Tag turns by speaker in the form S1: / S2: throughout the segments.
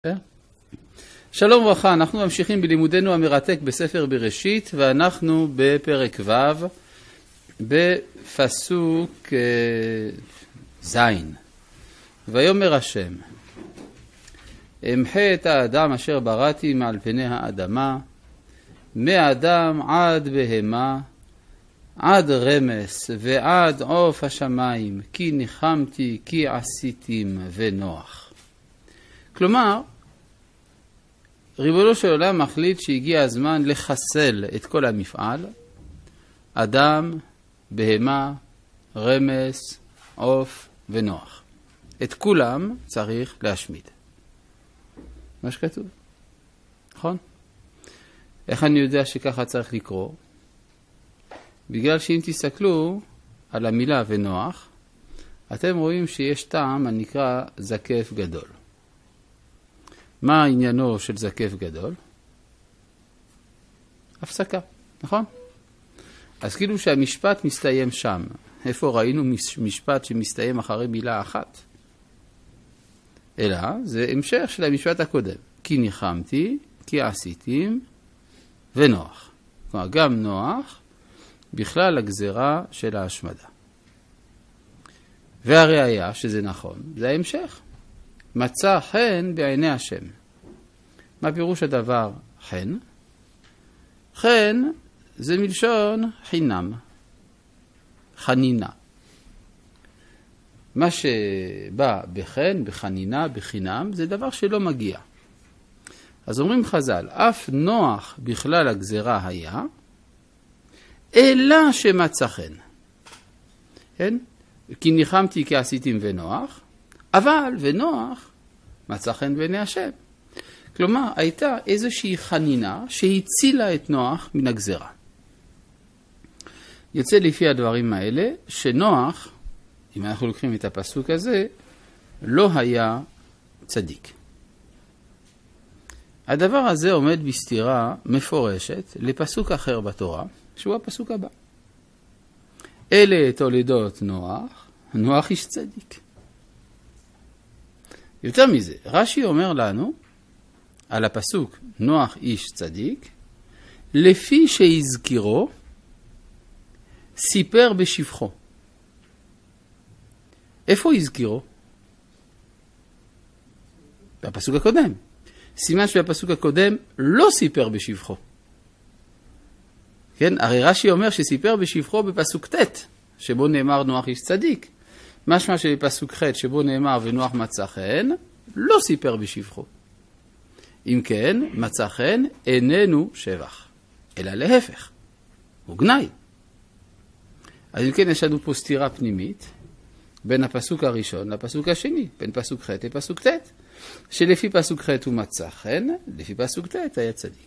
S1: שלום וברכה, אנחנו ממשיכים בלימודנו המרתק בספר בראשית, ואנחנו בפרק ו' בפסוק ז'. ויאמר השם, אמחה את האדם אשר בראתי מעל פני האדמה, מאדם עד בהמה, עד רמס ועד עוף השמיים, כי ניחמתי, כי עשיתים ונוח. כלומר, ריבונו של עולם מחליט שהגיע הזמן לחסל את כל המפעל, אדם, בהמה, רמס, עוף ונוח. את כולם צריך להשמיד. מה שכתוב. נכון? איך אני יודע שככה צריך לקרוא? בגלל שאם תסתכלו על המילה ונוח, אתם רואים שיש טעם הנקרא זקף גדול. מה העניינו של זקף גדול? הפסקה, נכון? אז כאילו שהמשפט מסתיים שם. איפה ראינו משפט שמסתיים אחרי מילה אחת? אלא זה המשך של המשפט הקודם. כי ניחמתי, כי עשיתים ונוח. כלומר, גם נוח בכלל הגזרה של ההשמדה. והראיה שזה נכון, זה ההמשך. מצא חן בעיני השם. מה פירוש הדבר חן? חן זה מלשון חינם, חנינה. מה שבא בחן, בחנינה, בחינם, זה דבר שלא מגיע. אז אומרים חז"ל, אף נוח בכלל הגזרה היה, אלא שמצא חן. כן? כי ניחמתי כי עשיתים ונוח, אבל ונוח מצא חן בעיני השם. כלומר, הייתה איזושהי חנינה שהצילה את נוח מן הגזרה. יוצא לפי הדברים האלה שנוח, אם אנחנו לוקחים את הפסוק הזה, לא היה צדיק. הדבר הזה עומד בסתירה מפורשת לפסוק אחר בתורה, שהוא הפסוק הבא. אלה תולדות נוח, נוח איש צדיק. יותר מזה, רש"י אומר לנו על הפסוק נוח איש צדיק, לפי שהזכירו, סיפר בשבחו. איפה הזכירו? בפסוק הקודם. סימן שבפסוק הקודם לא סיפר בשבחו. כן? הרי רש"י אומר שסיפר בשבחו בפסוק ט', שבו נאמר נוח איש צדיק. משמע שבפסוק ח' שבו נאמר ונוח מצא חן, לא סיפר בשבחו. אם כן, מצא חן איננו שבח, אלא להפך, הוא גנאי. אז אם כן, יש לנו פה סתירה פנימית, בין הפסוק הראשון לפסוק השני, בין פסוק ח' לפסוק ט', שלפי פסוק ח' הוא מצא חן, לפי פסוק ט' היה צדיק.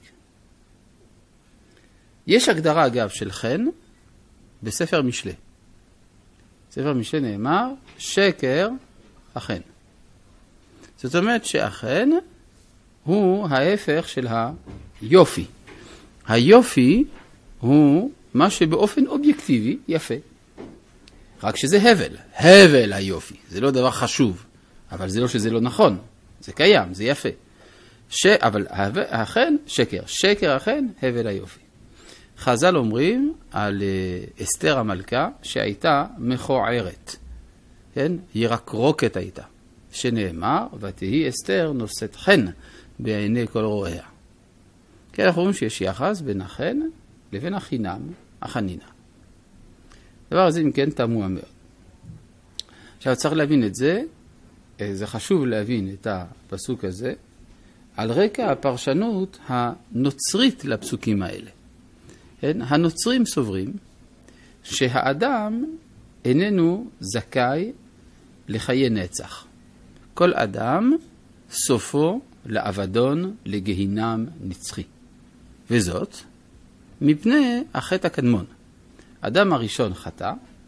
S1: יש הגדרה אגב של חן בספר משלי. ספר משלי נאמר שקר החן. זאת אומרת שהחן הוא ההפך של היופי. היופי הוא מה שבאופן אובייקטיבי יפה. רק שזה הבל. הבל היופי. זה לא דבר חשוב. אבל זה לא שזה לא נכון. זה קיים, זה יפה. אבל החן שקר. שקר החן, הבל היופי. חז"ל אומרים על אסתר המלכה שהייתה מכוערת. כן? ירקרוקת הייתה. שנאמר, ותהי אסתר נושאת חן בעיני כל רואיה. כן, אנחנו אומרים שיש יחס בין החן לבין החינם, החנינה. דבר הזה אם כן תמוה מאוד. עכשיו צריך להבין את זה, זה חשוב להבין את הפסוק הזה, על רקע הפרשנות הנוצרית לפסוקים האלה. כן? הנוצרים סוברים שהאדם איננו זכאי לחיי נצח. כל אדם סופו לאבדון, לגהינם נצחי. וזאת מפני החטא הקדמון. אדם הראשון חטא,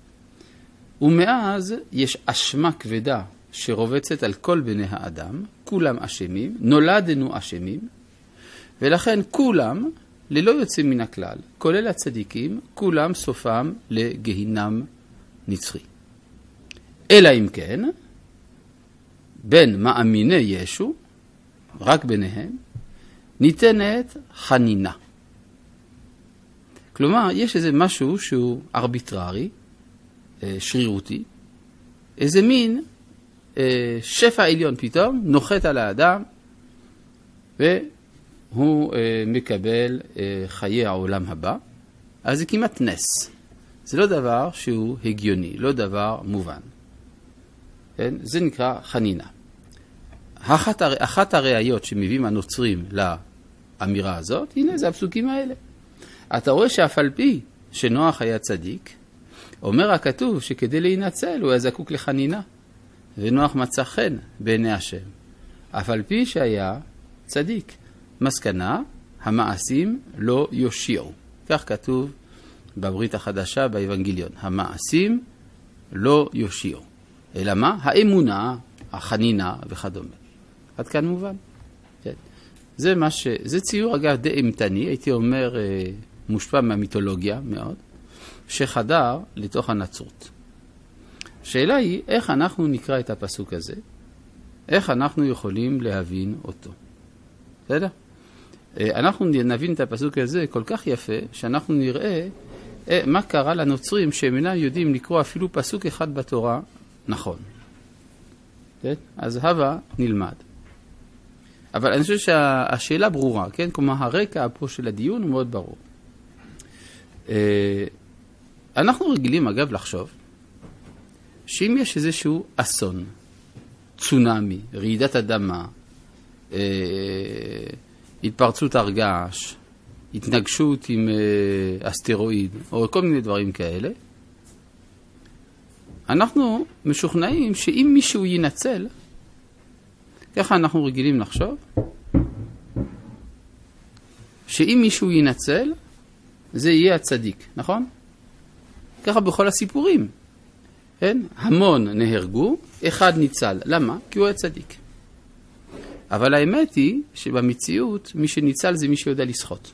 S1: ומאז יש אשמה כבדה שרובצת על כל בני האדם, כולם אשמים, נולדנו אשמים, ולכן כולם, ללא יוצאים מן הכלל, כולל הצדיקים, כולם סופם לגהינם נצחי. אלא אם כן, בין מאמיני ישו רק ביניהם, ניתנת חנינה. כלומר, יש איזה משהו שהוא ארביטררי, שרירותי, איזה מין שפע עליון פתאום נוחת על האדם, והוא מקבל חיי העולם הבא. אז זה כמעט נס. זה לא דבר שהוא הגיוני, לא דבר מובן. כן? זה נקרא חנינה. אחת הראיות שמביאים הנוצרים לאמירה הזאת, הנה זה הפסוקים האלה. אתה רואה שאף על פי שנוח היה צדיק, אומר הכתוב שכדי להינצל הוא היה זקוק לחנינה, ונוח מצא חן בעיני השם. אף על פי שהיה צדיק. מסקנה, המעשים לא יושיעו. כך כתוב בברית החדשה באבנגליון. המעשים לא יושיעו. אלא מה? האמונה, החנינה וכדומה. עד כאן מובן. כן. זה ציור אגב די אימתני, הייתי אומר מושפע מהמיתולוגיה מאוד, שחדר לתוך הנצרות. השאלה היא איך אנחנו נקרא את הפסוק הזה, איך אנחנו יכולים להבין אותו. בסדר? אנחנו נבין את הפסוק הזה כל כך יפה, שאנחנו נראה מה קרה לנוצרים שהם אינם יודעים לקרוא אפילו פסוק אחד בתורה נכון. כן? אז הווה נלמד. אבל אני חושב שהשאלה ברורה, כן? כלומר, הרקע פה של הדיון הוא מאוד ברור. אנחנו רגילים, אגב, לחשוב שאם יש איזשהו אסון, צונאמי, רעידת אדמה, התפרצות הרגש, התנגשות עם אסטרואיד, או כל מיני דברים כאלה, אנחנו משוכנעים שאם מישהו ינצל, ככה אנחנו רגילים לחשוב, שאם מישהו ינצל, זה יהיה הצדיק, נכון? ככה בכל הסיפורים. כן? המון נהרגו, אחד ניצל. למה? כי הוא היה צדיק. אבל האמת היא שבמציאות מי שניצל זה מי שיודע לשחות.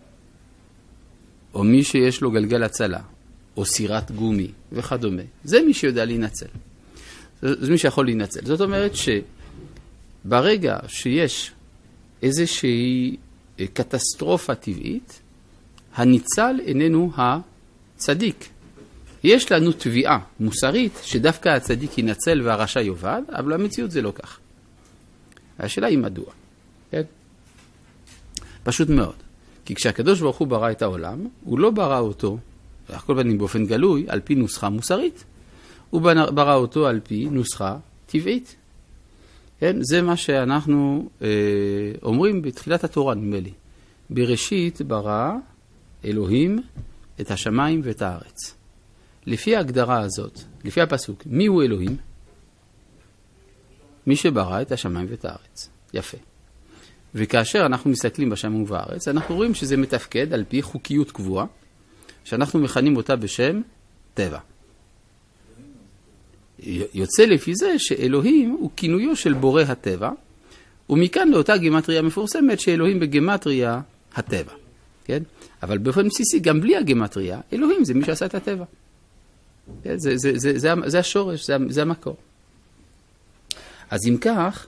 S1: או מי שיש לו גלגל הצלה, או סירת גומי וכדומה. זה מי שיודע להינצל. זה מי שיכול להינצל. זאת אומרת שברגע שיש איזושהי קטסטרופה טבעית, הניצל איננו הצדיק. יש לנו תביעה מוסרית שדווקא הצדיק ינצל והרשע יאבד, אבל המציאות זה לא כך. השאלה היא מדוע. כן? פשוט מאוד. כי כשהקדוש ברוך הוא ברא את העולם, הוא לא ברא אותו, הכל בנים באופן גלוי, על פי נוסחה מוסרית. הוא ברא אותו על פי נוסחה טבעית. כן? זה מה שאנחנו אומרים בתחילת התורה, נדמה לי. בראשית ברא אלוהים את השמיים ואת הארץ. לפי ההגדרה הזאת, לפי הפסוק, מי הוא אלוהים? מי שברא את השמיים ואת הארץ. יפה. וכאשר אנחנו מסתכלים בשמיים ובארץ, אנחנו רואים שזה מתפקד על פי חוקיות קבועה, שאנחנו מכנים אותה בשם טבע. יוצא לפי זה שאלוהים הוא כינויו של בורא הטבע, ומכאן לאותה גימטריה מפורסמת שאלוהים בגימטריה הטבע. כן? אבל באופן בסיסי, גם בלי הגימטריה, אלוהים זה מי שעשה את הטבע. זה השורש, זה המקור. אז אם כך,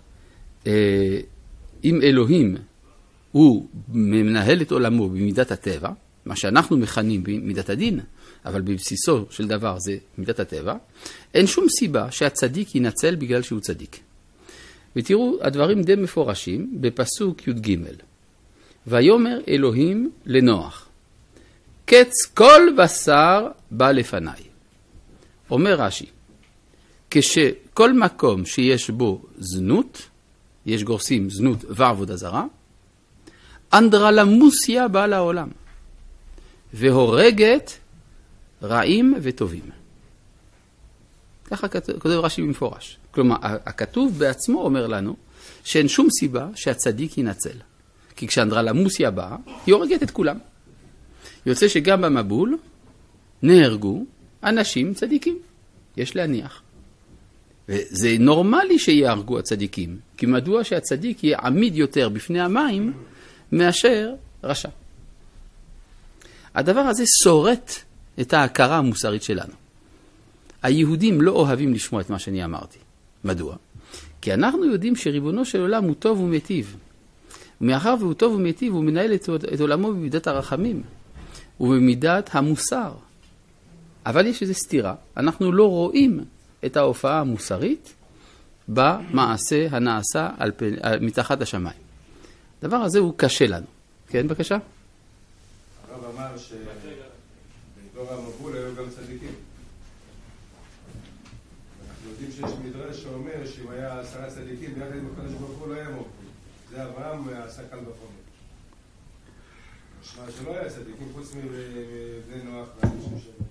S1: אם אלוהים הוא מנהל את עולמו במידת הטבע, מה שאנחנו מכנים במידת הדין, אבל בבסיסו של דבר זה מידת הטבע, אין שום סיבה שהצדיק ינצל בגלל שהוא צדיק. ותראו, הדברים די מפורשים בפסוק י"ג. ויאמר אלוהים לנוח, קץ כל בשר בא לפניי. אומר רש"י, כשכל מקום שיש בו זנות, יש גורסים זנות ועבודה זרה, אנדרלמוסיה באה לעולם, והורגת רעים וטובים. ככה כותב רש"י במפורש. כלומר, הכתוב בעצמו אומר לנו שאין שום סיבה שהצדיק ינצל. כי כשאנדרלמוסיה באה, היא הורגת את כולם. יוצא שגם במבול נהרגו אנשים צדיקים. יש להניח. וזה נורמלי שיהרגו הצדיקים. כי מדוע שהצדיק יהיה עמיד יותר בפני המים מאשר רשע. הדבר הזה שורט את ההכרה המוסרית שלנו. היהודים לא אוהבים לשמוע את מה שאני אמרתי. מדוע? כי אנחנו יודעים שריבונו של עולם הוא טוב ומיטיב. ומאחר והוא טוב ומיטיב, הוא מנהל את עולמו במידת הרחמים, ובמידת המוסר. אבל יש איזו סתירה. אנחנו לא רואים את ההופעה המוסרית במעשה הנעשה מתחת השמיים. הדבר הזה הוא קשה לנו. כן, בבקשה?
S2: הרב אמר שבדור המבול היו גם צדיקים. אנחנו יודעים שיש מדרש שאומר שאם היה 10 צדיקים, ביחד עם הקדוש ברוך הוא לא היה מבול. זה אברהם עשה קל וחומר. משמע שלא היה צדיקים חוץ מבני נוח ואנשים שבו.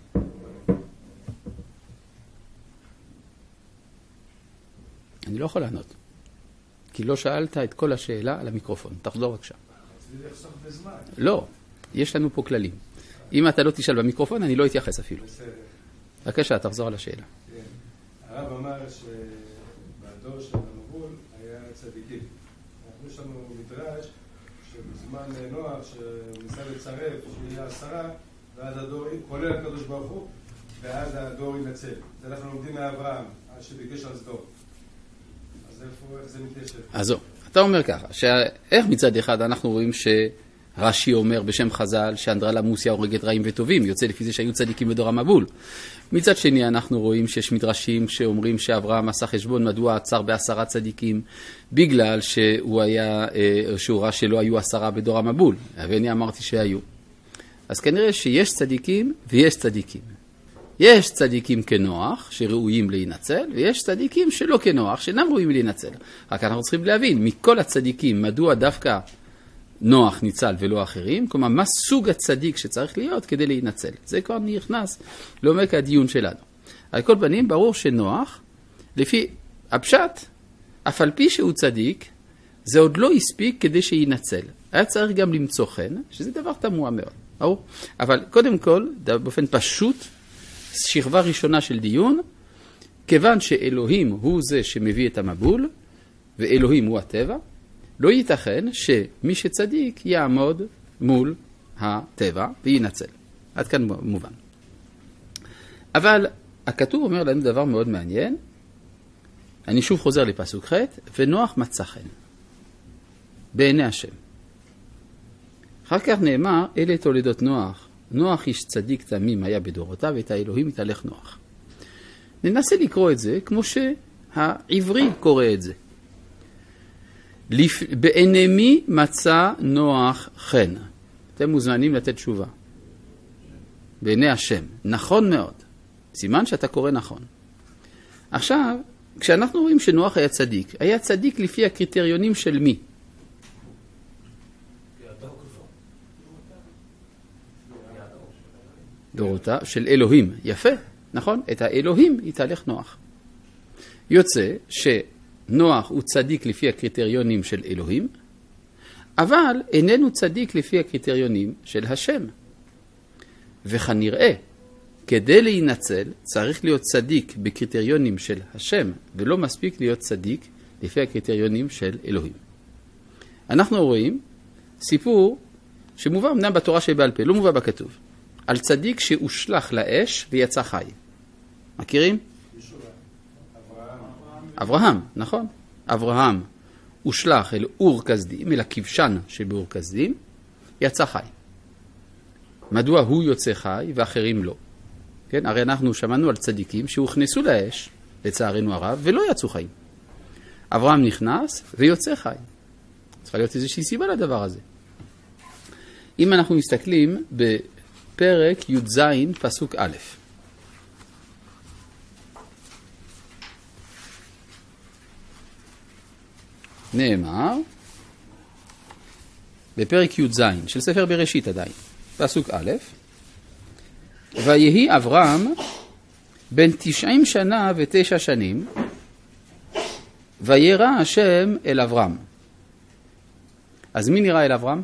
S1: אני לא יכול לענות, כי לא שאלת את כל השאלה על המיקרופון. תחזור בבקשה.
S2: זה יחסוך בזמן.
S1: לא, יש לנו פה כללים. אם אתה לא תשאל במיקרופון, אני לא אתייחס אפילו.
S2: בסדר.
S1: בבקשה, תחזור על השאלה.
S2: כן. הרב אמר שבדור של המבול היה צדיקים. יש לנו מדרש שבזמן נוח שניסה לצרף שיהיה 10, ואז הדור, כולל הקדוש ברוך הוא, ואז הדור ינצל. זה אנחנו לומדים מאברהם, שביקש על סדום. אז איך זה מתיישב? אז זו,
S1: אתה אומר ככה, איך מצד אחד אנחנו רואים שרש"י אומר בשם חז"ל שאנדרלמוסיה הורגת רעים וטובים, יוצא לפי זה שהיו צדיקים בדור המבול. מצד שני אנחנו רואים שיש מדרשים שאומרים שאברהם עשה חשבון מדוע עצר ב10 צדיקים, בגלל שהוא ראה שלא היו 10 בדור המבול, ואני אמרתי שהיו. אז כנראה שיש צדיקים ויש צדיקים. יש צדיקים כנוח שראויים להינצל, ויש צדיקים שלא כנוח שאינם ראויים להינצל. רק אנחנו צריכים להבין, מכל הצדיקים, מדוע דווקא נוח ניצל ולא אחרים, כלומר, מה סוג הצדיק שצריך להיות כדי להינצל. זה כבר נכנס לעומק הדיון שלנו. על כל פנים, ברור שנוח, לפי הפשט, אף על פי שהוא צדיק, זה עוד לא הספיק כדי להינצל. היה צריך גם למצוא חן, שזה דבר תמוה מאוד. ברור? אבל קודם כל, באופן פשוט, שכבה ראשונה של דיון, כיוון שאלוהים הוא זה שמביא את המבול, ואלוהים הוא הטבע, לא ייתכן שמי שצדיק יעמוד מול הטבע וינצל. עד כאן מובן. אבל הכתוב אומר לנו דבר מאוד מעניין, אני שוב חוזר לפסוק ח' ונוח מצא חן בעיני השם. אחר כך נאמר, אלה תולדות נוח, נוח איש צדיק תמים היה בדורותיו, ואת האלוהים התהלך נוח. ננסה לקרוא את זה כמו שהעברי קורא את זה. בעיני מי מצא נוח חן? אתם מוזמנים לתת תשובה. בעיני השם. נכון מאוד. סימן שאתה קורא נכון. עכשיו, כשאנחנו רואים שנוח היה צדיק לפי הקריטריונים של מי? דורותה של אלוהים. יפה, נכון? את האלוהים יתהלך נוח. יוצא שנוח הוא צדיק לפי הקריטריונים של אלוהים, אבל איננו צדיק לפי הקריטריונים של השם. וכנראה, כדי להינצל, צריך להיות צדיק בקריטריונים של השם, ולא מספיק להיות צדיק לפי הקריטריונים של אלוהים. אנחנו רואים סיפור שמובא אמנם בתורה שבעל פה, לא מובא בכתוב, על צדיק שהושלך לאש ויצא חי. מכירים? אברהם, נכון? אברהם הושלך אל אור כסדים, אל הכבשן שבאור כסדים, יצא חי. מדוע הוא יוצא חי ואחרים לא? כן? הרי אנחנו שמענו על צדיקים שהוכנסו לאש, לצערנו הרב, ולא יצאו חיים. אברהם נכנס ויוצא חי. צריכה להיות איזושהי סיבה לדבר הזה. אם אנחנו מסתכלים בפרק י"ז פסוק א', נאמר, בפרק י"ז של ספר בראשית עדיין, פסוק א', ויהי אברהם בן 90 שנה ו9 שנים, וירא השם אל אברהם. אז מי נראה אל אברהם?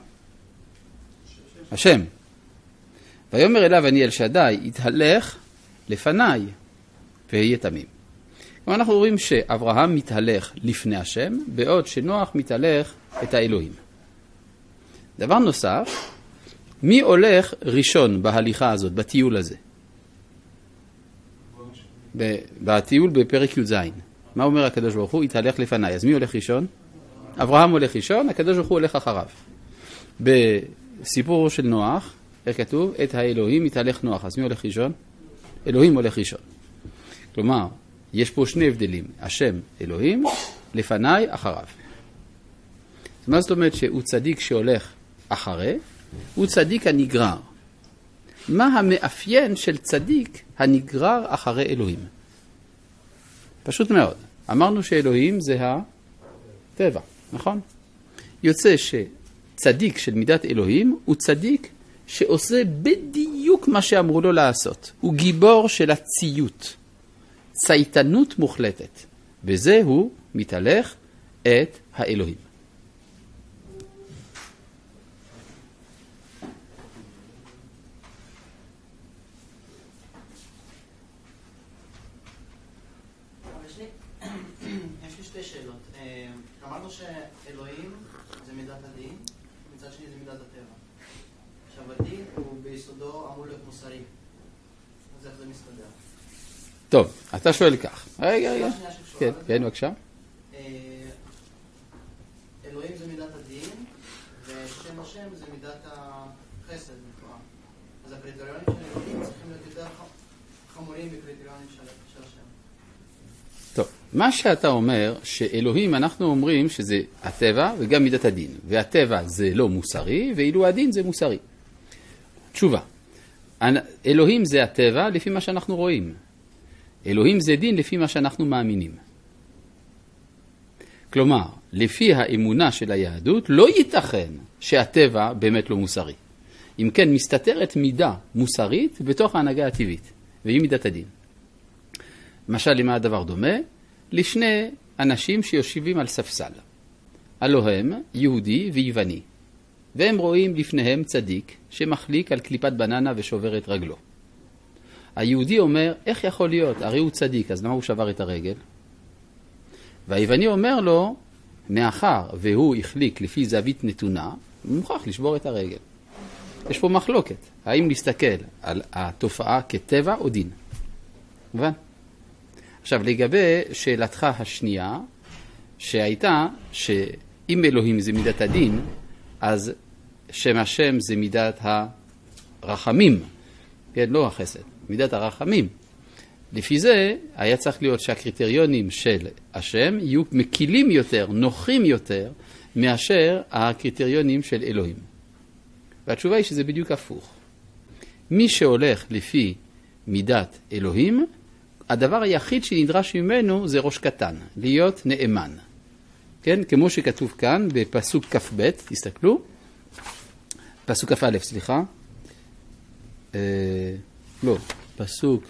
S1: השם. ויאמר אליו אני אל שדי, יתהלך לפניי ויהיה תמים. כלומר אנחנו רואים שאברהם מתהלך לפני השם, בעוד שנוח מתהלך את האלוהים. דבר נוסף, מי הולך ראשון בהליכה הזאת, בטיול הזה? בטיול בפרק י"ז. מה אומר הקדוש ברוך הוא? יתהלך לפניי. אז מי הולך ראשון? אברהם הולך ראשון, הקדוש ברוך הוא הולך אחריו. בסיפור של נוח, איך כתוב? את האלוהים יתהלך נוח. אז מי הולך ראשון? אלוהים הולך ראשון. כלומר, יש פה שני הבדלים. השם אלוהים, לפניי, אחריו. מה זאת אומרת שהוא צדיק שהולך אחרי? הוא צדיק הנגרר. מה המאפיין של צדיק הנגרר אחרי אלוהים? פשוט מאוד. אמרנו שאלוהים זה הטבע, נכון? יוצא שצדיק של מידת אלוהים הוא צדיק שעושה בדיוק מה שאמרו לו לעשות. הוא גיבור של הציות. צייתנות מוחלטת. בזה הוא מתהלך את האלוהים.
S3: יש לי שתי שאלות. אמרנו שאלוהים זה מידת הדין, מצד שני זה מידת הטבע. עכשיו הדין הוא ביסודו אמור להיות מוסרי. אז איך זה מסתדר?
S1: טוב, אתה שואל כך. רגע. כן, בבקשה.
S3: אלוהים זה מידת הדין, ושם השם זה מידת החסד. אז הקריטריונים של אלוהים צריכים להיות יותר חמורים בקריטריונים של השם.
S1: טוב, מה שאתה אומר, שאלוהים אנחנו אומרים שזה הטבע וגם מידת הדין. והטבע זה לא מוסרי, ואילו הדין זה מוסרי. תשובה. אלוהים זה הטבע לפי מה שאנחנו רואים. אלוהים זה דין לפי מה שאנחנו מאמינים. כלומר, לפי האמונה של היהדות, לא ייתכן שהטבע באמת לא מוסרי. אם כן, מסתתרת מידה מוסרית בתוך ההנהגה הטבעית, והיא מידת הדין. למשל, למה הדבר דומה? לשני אנשים שיושבים על ספסל. הלא הם יהודי ויווני, והם רואים לפניהם צדיק שמחליק על קליפת בננה ושובר את רגלו. היהודי אומר, איך יכול להיות? הרי הוא צדיק, אז למה הוא שבר את הרגל? והיווני אומר לו, מאחר והוא החליק לפי זווית נתונה, הוא מוכרח לשבור את הרגל. יש פה מחלוקת, האם להסתכל על התופעה כטבע או דין. מובן? עכשיו, לגבי שאלתך השנייה, שהייתה שאם אלוהים זה מידת הדין, אז שם השם זה מידת הרחמים, כן, לא החסד, מידת הרחמים. לפי זה היה צריך להיות שהקריטריונים של השם יהיו מקילים יותר, נוחים יותר, מאשר הקריטריונים של אלוהים. והתשובה היא שזה בדיוק הפוך. מי שהולך לפי מידת אלוהים, הדבר היחיד שנדרש ממנו זה ראש קטן, להיות נאמן. כן, כמו שכתוב כאן בפסוק כ"ב, תסתכלו, פסוק כ"א, סליחה. לא, פסוק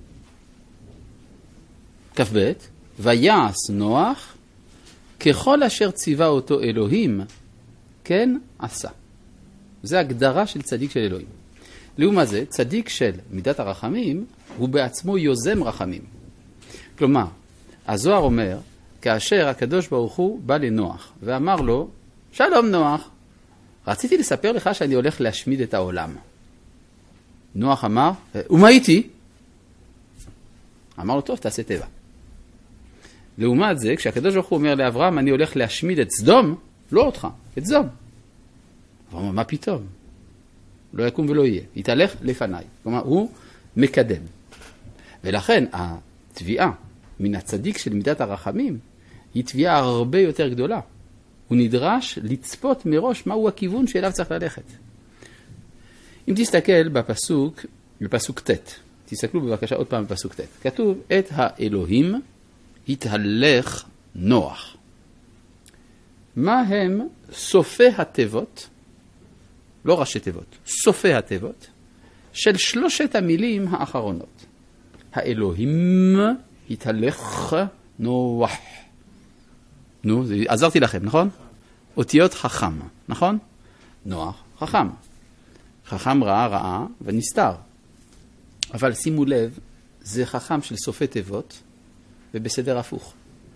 S1: כ"ב, ויעש נוח ככל אשר ציווה אותו אלוהים, כן עשה. זה הגדרה של צדיק של אלוהים. לעומת זה, צדיק של מידת הרחמים הוא בעצמו יוזם רחמים. כלומר, הזוהר אומר, כאשר הקדוש ברוך הוא בא לנוח ואמר לו, שלום נוח, רציתי לספר לך שאני הולך להשמיד את העולם. נוח אמר, ומה איתי? אמר לו, טוב, תעשה טבע. לעומת זה, כשהקדוש ברוך הוא אומר לאברהם, אני הולך להשמיד את סדום, לא אותך, את סדום. הוא אומר, מה פתאום? לא יקום ולא יהיה. יתהלך לפניי. כלומר, הוא מקדם. ולכן, התביעה מן הצדיק של מידת הרחמים, היא תביעה הרבה יותר גדולה. הוא נדרש לצפות מראש מהו הכיוון שאליו צריך ללכת. אם תסתכל בפסוק ט', תסתכלו בבקשה עוד פעם בפסוק ט', כתוב, את האלוהים התהלך נוח. מה הם סופי התיבות, לא ראשי תיבות, סופי התיבות, של שלושת המילים האחרונות. האלוהים התהלך נוח. נו, עזרתי לכם, נכון? אותיות חכם, נכון? נוח, חכם. חכם רעה ונסתר. אבל שימו לב, זה חכם של סופי תיבות ובסדר הפוך.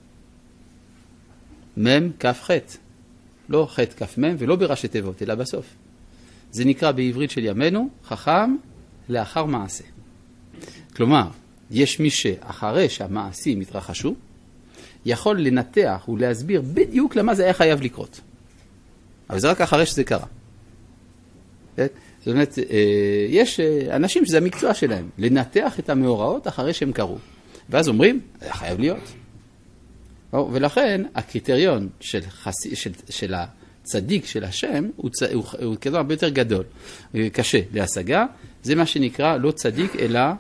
S1: מם כף חט. לא חט כף מם ולא בראשי תיבות, אלא בסוף. זה נקרא בעברית של ימינו חכם לאחר מעשה. כלומר, יש מי שאחרי שהמעשים התרחשו, יכול לנתח ולהסביר בדיוק למה זה היה חייב לקרות. אבל זה רק אחרי שזה קרה. זאת אומרת, יש אנשים שזה המקצוע שלהם, לנתח את המאורעות אחרי שהם קרו. ואז אומרים, זה חייב להיות. ולכן הקריטריון של הצדיק של השם הוא כזה הרבה יותר גדול, קשה להשגה. זה מה שנקרא לא צדיק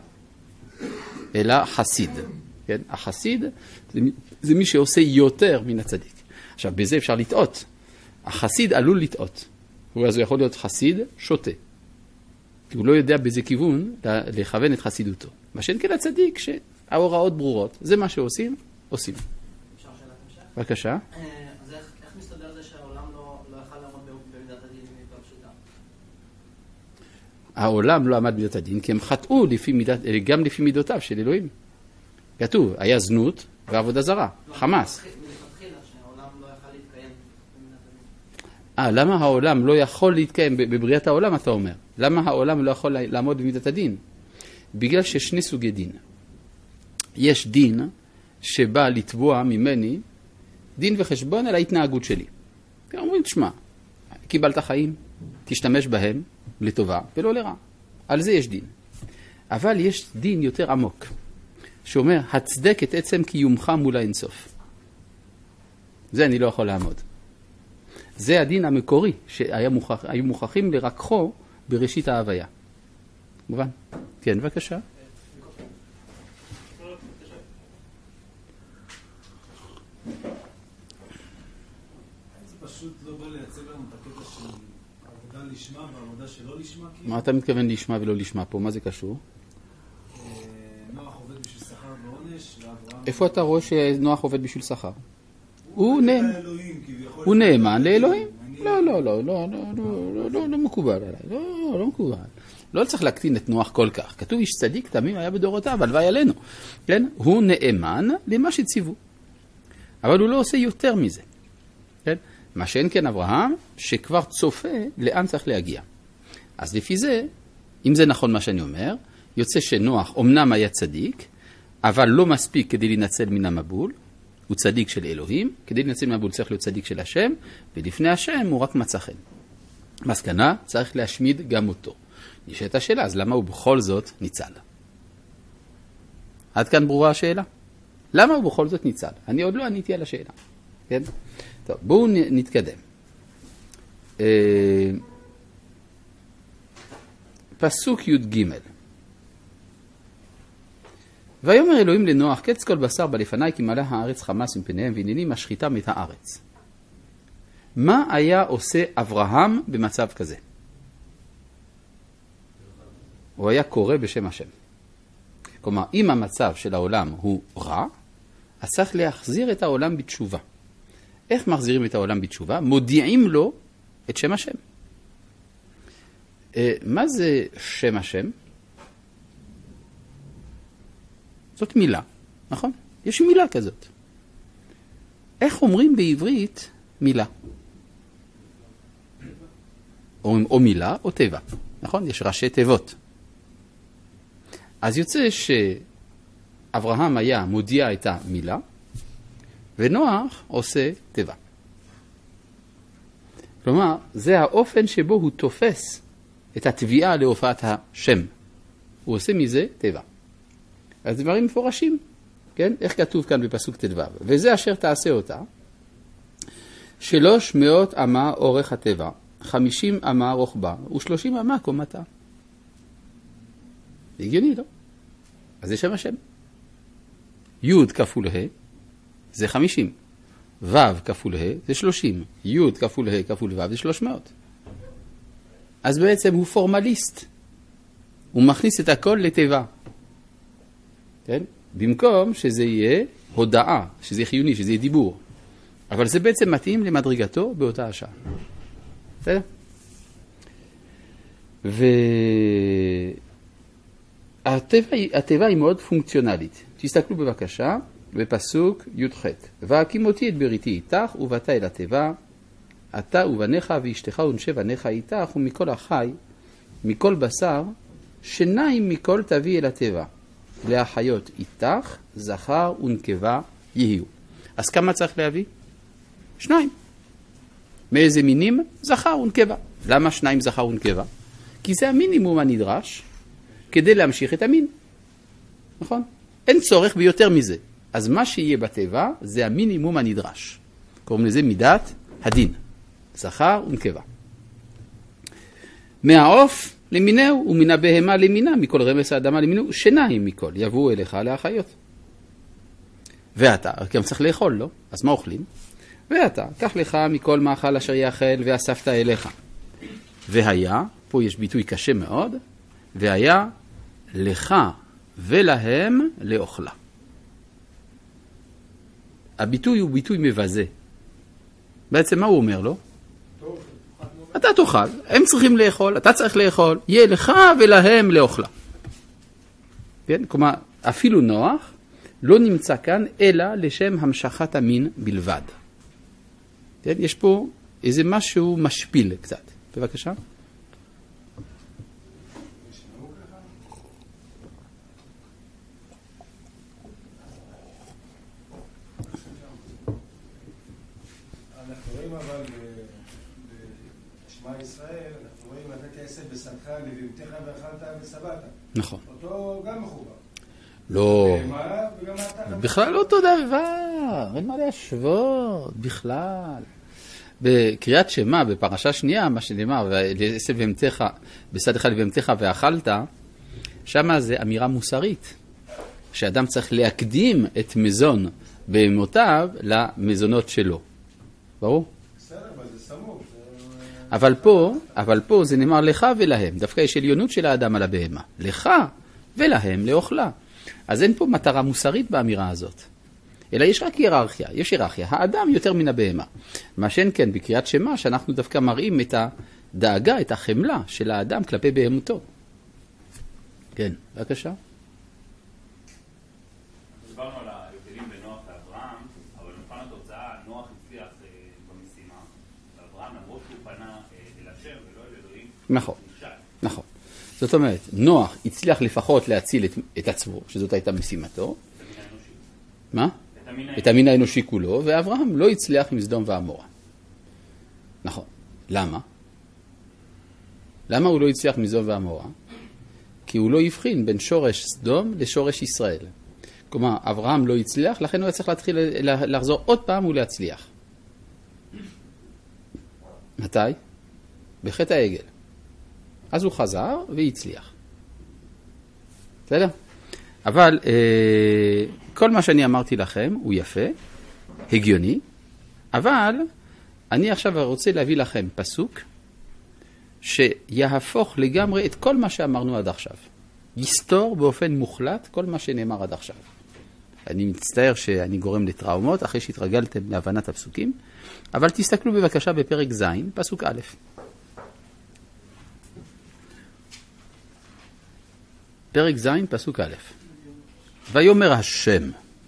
S1: אלא חסיד. כן? החסיד זה מי שעושה יותר מן הצדיק. עכשיו, בזה אפשר לטעות. החסיד עלול לטעות. אז הוא יכול להיות חסיד שוטה. כי הוא לא יודע באיזה כיוון לכוון את חסידותו. מה שאין כן הצדיק, שההוראות ברורות. זה מה שעושים, עושים.
S3: אפשר שאלת המשך?
S1: בבקשה.
S3: אז איך מסתדר זה שהעולם לא יכל לעמוד במידת הדין יותר פשוטה?
S1: העולם לא עמד במידת הדין, כי הם חטאו גם לפי מידותיו של אלוהים. כתוב, היה זנות ועבודה זרה, חמאס.
S3: מלכתחילה שהעולם לא יכל להתקיים במידת הדין.
S1: למה העולם לא יכול להתקיים בבריאת העולם, אתה אומר? למה העולם לא יכול לעמוד במידת הדין? בגלל ששני סוגי דין. יש דין שבא לתבוע ממני דין וחשבון על ההתנהגות שלי. אומרים, תשמע, קיבלת חיים, תשתמש בהם לטובה ולא לרע. על זה יש דין. אבל יש דין יותר עמוק, שאומר, הצדק את עצם קיומך מול האינסוף. זה אני לא יכול לעמוד. זה הדין המקורי שהיו מוכרחים לרקחו בראשית ההוויה. מובן? כן, בבקשה.
S4: זה פשוט לא בא לייצג לנו את הקטע של עבודה לשמה ועבודה שלא לשמה.
S1: מה אתה מתכוון לשמה ולא לשמה פה? מה זה קשור?
S4: נוח עובד בשביל שכר ועונש, ואברהם...
S1: איפה אתה רואה שנוח עובד בשביל שכר? הוא נאמן לאלוהים. לא מקובל עליי. לא מקובל. לא צריך להקטין את נוח כל כך. כתוב איש צדיק תמים היה בדורותיו, הלוואי עלינו. כן? הוא נאמן למה שציוו. אבל הוא לא עושה יותר מזה. כן? מה שאין כן אברהם, שכבר צופה לאן צריך להגיע. אז לפי זה, אם זה נכון מה שאני אומר, יוצא שנוח אומנם היה צדיק, אבל לא מספיק כדי לנצל מן המבול, הוא צדיק של אלוהים, כדי לנצל מן המבול צריך להיות צדיק של השם, ולפני השם הוא רק מצא חן. מסקנה, צריך להשמיד גם אותו. נשאלת השאלה, אז למה הוא בכל זאת ניצל? עד כאן ברורה השאלה. למה הוא בכל זאת ניצל? אני עוד לא עניתי על השאלה. כן? טוב, בואו נתקדם. פסוק י"ג. ויאמר אלוהים לנוח, קץ כל בשר בא לפניי, כי מלאה הארץ חמס מפניהם, והנני משחיתם את הארץ. מה היה עושה אברהם במצב כזה? הוא היה קורא בשם השם. כלומר, אם המצב של העולם הוא רע, אז צריך להחזיר את העולם בתשובה. איך מחזירים את העולם בתשובה? מודיעים לו את שם השם. מה זה שם השם? זאת מילה, נכון? יש מילה כזאת. איך אומרים בעברית מילה? אומרים או מילה או טבע, נכון? יש ראשי תיבות. אז יוצא שאברהם היה מודיע את המילה, ונוח עושה טבע. כלומר, זה האופן שבו הוא תופס את התביעה להופעת השם. הוא עושה מזה טבע. אז דברים מפורשים, כן? איך כתוב כאן בפסוק ט"ו? וזה אשר תעשה אותה, 300 אמה אורך הטבע, 50 אמה רוחבה, ו30 אמה קומתה. זה הגיוני, לא? אז זה שם השם. י' כפול ה' זה 50. ו' כפול ה' זה 30. י' כפול ה' כפול ו' זה 300. אז בעצם הוא פורמליסט. הוא מכניס את הכל לטבע. כן? במקום שזה יהיה הודעה, שזה יהיה חיוני, שזה יהיה דיבור. אבל זה בעצם מתאים למדרגתו באותה השעה. בסדר? והטבע היא מאוד פונקציונלית. תסתכלו בבקשה בפסוק י"ח. והקים אותי את בריתי איתך ובאת אל הטבע, אתה ובניך ואשתך ונשי בניך איתך ומכל החי, מכל בשר, שניים מכל תביא אל הטבע. להחיות איתך, זכר ונקבה יהיו. אז כמה צריך להביא? 2. מאיזה מינים? זכר ונקבה. למה 2 זכר ונקבה? כי זה המינימום הנדרש כדי להמשיך את המין. נכון? אין צורך ביותר מזה. אז מה שיהיה בטבע זה המינימום הנדרש. קוראים לזה מידת הדין. זכר ונקבה. מהעוף למינהו ומן הבהמה למינה, מכל רמס האדמה למינו, 2 מכל, יבואו אליך להחיות. ואתה, גם צריך לאכול, לא? אז מה אוכלים? ואתה, קח לך מכל מאכל אשר יאכל ואספת אליך. והיה, פה יש ביטוי קשה מאוד, והיה לך ולהם לאוכלה. הביטוי הוא ביטוי מבזה. בעצם מה הוא אומר לו? אתה תאכל, הם צריכים לאכול, אתה צריך לאכול, יהיה לך ולהם לאוכלה. כן? כלומר, אפילו נוח לא נמצא כאן אלא לשם המשכת המין בלבד. כן? יש פה איזה משהו משפיל קצת. בבקשה.
S2: אנחנו רואים אבל בשמע ישראל, אנחנו רואים אתה תעשה בשדך לבהמתך ואכלת ושבעת.
S1: נכון.
S2: אותו גם מחובר.
S1: לא.
S2: וגם אתה.
S1: בכלל לא אותו דבר, אין מה להשוות, בכלל. בקריאת שמע, בפרשה שנייה, מה שנאמר, בשדך לבהמתך ואכלת, שמה זה אמירה מוסרית, שאדם צריך להקדים את מזון בהמותיו למזונות שלו. ברור?
S2: בסדר, אבל זה סמוך.
S1: אבל פה זה נאמר לך ולהם. דווקא יש עליונות של האדם על הבהמה. לך ולהם לאוכלה. אז אין פה מטרה מוסרית באמירה הזאת. אלא יש רק היררכיה. יש היררכיה. האדם יותר מן הבהמה. מה שאין כן בקריאת שמע, שאנחנו דווקא מראים את הדאגה, את החמלה של האדם כלפי בהמותו. כן, בבקשה.
S5: דיברנו על ההבדלים בין נוח לאברהם, אבל מבחינת התוצאה, נוח הצליח במשימה, ואברהם למרות שהוא פנה אל השם ולא אל אלוהים,
S1: נכון, נכון. זאת אומרת, נוח הצליח לפחות להציל את עצמו, שזאת הייתה משימתו. מה? את המין האנושי כולו, ואברהם לא הצליח עם סדום ועמורה. נכון. למה? למה הוא לא הצליח עם סדום ועמורה? כי הוא לא הבחין בין שורש סדום לשורש ישראל. כלומר, אברהם לא הצליח, לכן הוא היה צריך להתחיל לחזור עוד פעם ולהצליח. מתי? בחטא העגל. אז הוא חזר והצליח. בסדר? אבל כל מה שאני אמרתי לכם הוא יפה, הגיוני, אבל אני עכשיו רוצה להביא לכם פסוק שיהפוך לגמרי את כל מה שאמרנו עד עכשיו. יסתור באופן מוחלט כל מה שנאמר עד עכשיו. אני מצטער שאני גורם לטראומות אחרי שהתרגלתם להבנת הפסוקים, אבל תסתכלו בבקשה בפרק ז', פסוק א'. פרק ז', פסוק א'. ויאמר השם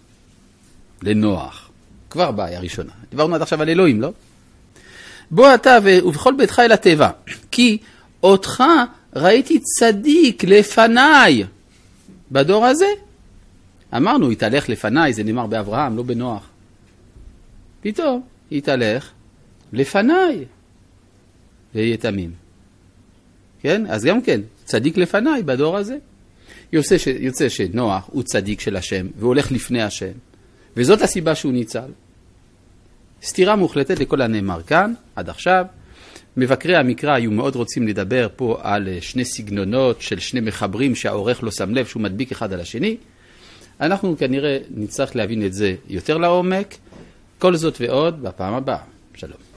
S1: לנוח, כבר בעיה ראשונה. דיברנו עד עכשיו על אלוהים, לא? בוא אתה ובכל ביתך אל הטבע, כי אותך ראיתי צדיק לפניי. בדור הזה, אמרנו, יתהלך לפניי, זה נאמר באברהם, לא בנוח. פתאום, יתהלך לפניי, ויהיה תמים. כן? אז גם כן, צדיק לפניי בדור הזה. יוצא שנוח הוא צדיק של השם, והוא הולך לפני השם. וזאת הסיבה שהוא ניצל. סתירה מוחלטת לכל הנאמר כאן, עד עכשיו. מבקרי המקרא היו מאוד רוצים לדבר פה על 2 סגנונות של 2 מחברים שהעורך לא שם לב שהוא מדביק אחד על השני. אנחנו כנראה נצטרך להבין את זה יותר לעומק. כל זאת ועוד בפעם הבאה. שלום.